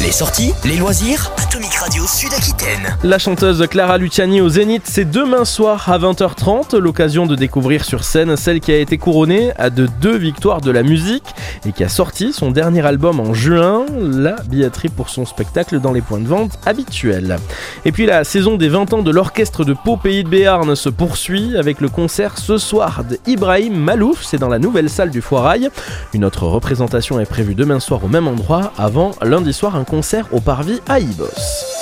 Les sorties, les loisirs, Atomic Radio Sud-Aquitaine. La chanteuse Clara Luciani au Zénith, c'est demain soir à 20h30, l'occasion de découvrir sur scène celle qui a été couronnée à de 2 victoires de la musique et qui a sorti son dernier album en juin. La billetterie pour son spectacle dans les points de vente habituels. Et puis la saison des 20 ans de l'orchestre de Pau Pays de Béarn se poursuit avec le concert ce soir d'Ibrahim Malouf, c'est dans la nouvelle salle du Foirail. Une autre représentation est prévue demain soir au même endroit, avant lundi soir un concert au Parvis à Ibos.